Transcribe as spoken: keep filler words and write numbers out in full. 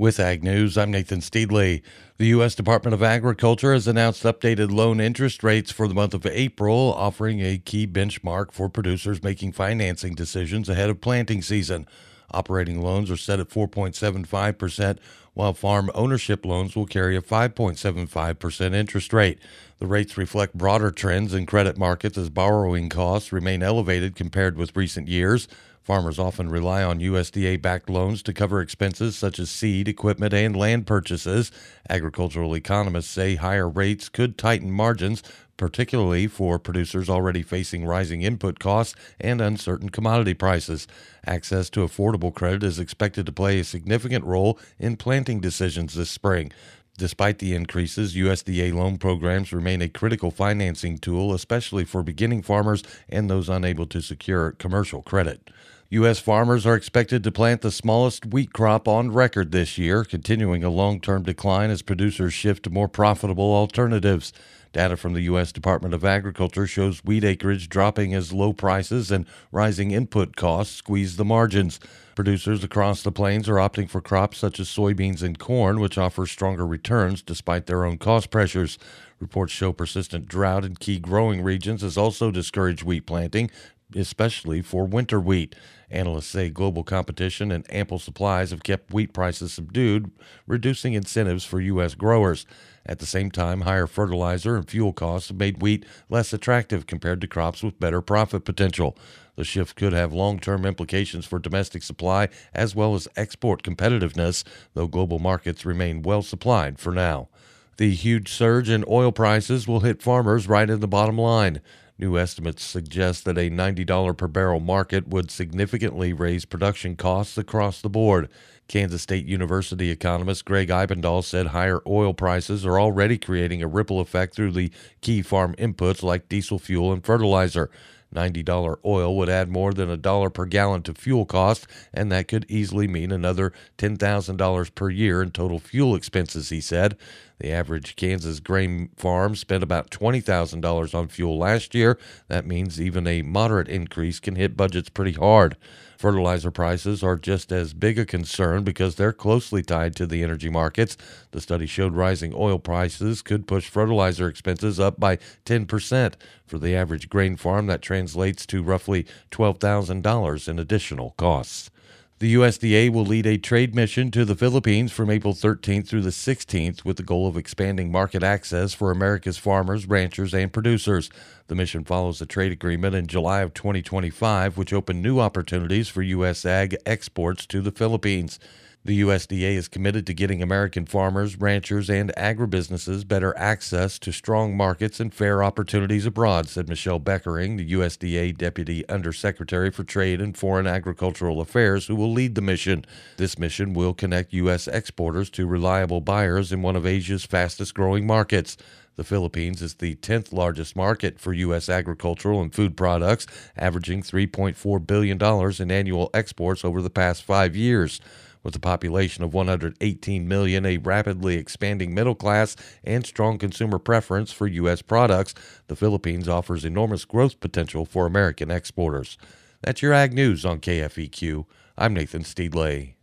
With Ag News, I'm Nathan Steedley. The U S Department of Agriculture has announced updated loan interest rates for the month of April, offering a key benchmark for producers making financing decisions ahead of planting season. Operating loans are set at four point seven five percent, while farm ownership loans will carry a five point seven five percent interest rate. The rates reflect broader trends in credit markets as borrowing costs remain elevated compared with recent years. Farmers often rely on U S D A-backed loans to cover expenses such as seed, equipment, and land purchases. Agricultural economists say higher rates could tighten margins, particularly for producers already facing rising input costs and uncertain commodity prices. Access to affordable credit is expected to play a significant role in planting decisions this spring. Despite the increases, U S D A loan programs remain a critical financing tool, especially for beginning farmers and those unable to secure commercial credit. U S farmers are expected to plant the smallest wheat crop on record this year, continuing a long-term decline as producers shift to more profitable alternatives. Data from the U S Department of Agriculture shows wheat acreage dropping as low prices and rising input costs squeeze the margins. Producers across the plains are opting for crops such as soybeans and corn, which offer stronger returns despite their own cost pressures. Reports show persistent drought in key growing regions has also discouraged wheat planting, especially for winter wheat. Analysts say global competition and ample supplies have kept wheat prices subdued, reducing incentives for U S growers. At the same time, higher fertilizer and fuel costs have made wheat less attractive compared to crops with better profit potential. The shift could have long-term implications for domestic supply as well as export competitiveness, though global markets remain well supplied for now. The huge surge in oil prices will hit farmers right in the bottom line. New estimates suggest that a ninety dollars per barrel market would significantly raise production costs across the board. Kansas State University economist Greg Eibendahl said higher oil prices are already creating a ripple effect through the key farm inputs like diesel fuel and fertilizer. ninety dollars oil would add more than a dollar per gallon to fuel costs, and that could easily mean another ten thousand dollars per year in total fuel expenses, he said. The average Kansas grain farm spent about twenty thousand dollars on fuel last year. That means even a moderate increase can hit budgets pretty hard. Fertilizer prices are just as big a concern because they're closely tied to the energy markets. The study showed rising oil prices could push fertilizer expenses up by ten percent. For the average grain farm, that translates to roughly twelve thousand dollars in additional costs. The U S D A will lead a trade mission to the Philippines from April thirteenth through the sixteenth with the goal of expanding market access for America's farmers, ranchers, and producers. The mission follows a trade agreement in July of twenty twenty-five, which opened new opportunities for U S ag exports to the Philippines. The U S D A is committed to getting American farmers, ranchers, and agribusinesses better access to strong markets and fair opportunities abroad, said Michelle Beckering, the U S D A Deputy Undersecretary for Trade and Foreign Agricultural Affairs, who will lead the mission. This mission will connect U S exporters to reliable buyers in one of Asia's fastest-growing markets. The Philippines is the tenth largest market for U S agricultural and food products, averaging three point four billion dollars in annual exports over the past five years. With a population of one hundred eighteen million, a rapidly expanding middle class, and strong consumer preference for U S products, the Philippines offers enormous growth potential for American exporters. That's your Ag News on K F E Q. I'm Nathan Steedley.